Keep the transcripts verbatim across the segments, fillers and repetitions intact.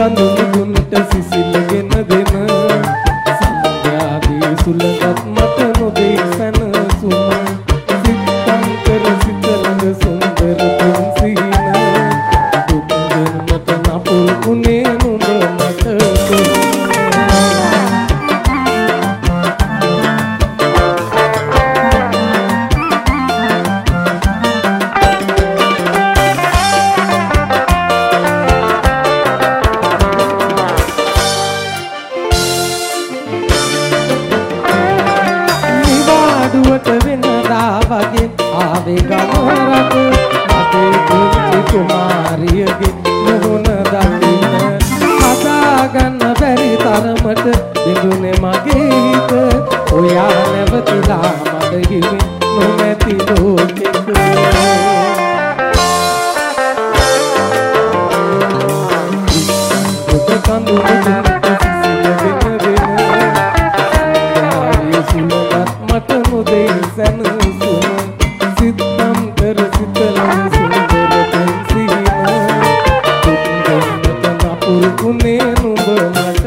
කඳු මුදුනට සිසිලගෙන දෙන සන්ධ්‍යාවේ සුළඟත් මට නොදේ සැනසුම සිතම් කර සිත ළඟ සුන්දර පෙන්සිහින දුක් දෙන්නට නපුරු උනේ නුඹ මට ආවේ ගමරට අපේ කුංචි කුමාරියගේ මොහොන දකින්න හදාගන්න බැරි තරමට බිඳුනේ මගේ හිත ඔයා නැවතිලා මට හිමි නොමැති ලෝකෙක ඔබ කඳු මුදුනට සිසිලගෙන දෙන සන්ධ්‍යාවේ සුළඟත් මට නොදේ සැනසුම සිතම් කර සිත ළඟ සුන්දර පෙන්සිහින දුක් දෙන්නට නපුරු උනේ නුඹ මට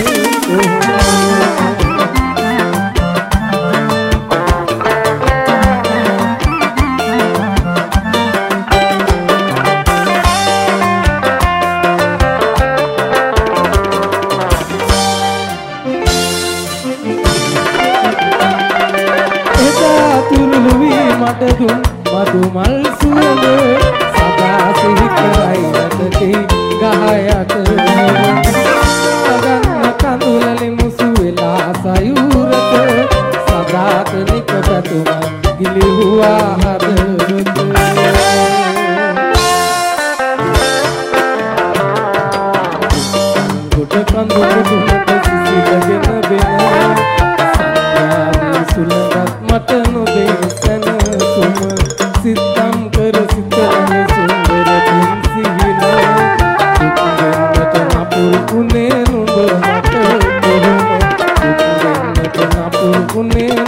මට දුන් මధు මල් සුවඳ සදා සිහි කරයි රටේ ගහයට ගන්න කඳුලලි මුසු වෙලා සයුරට සදාත නිකපතුම ගිලිහුවා හදවත කොට කඳුළු දුන්නට සිසිලගෙන දෙන සන්ධ්‍යාවේ සුළඟත් මට නොදේ සිතම් කර සිත ළඟ සුන්දර පෙන්සිහින දුක් දෙන්නට නපුරු උනේ නුඹ මට කොහොම දුක් දෙන්නට නපුරු උනේ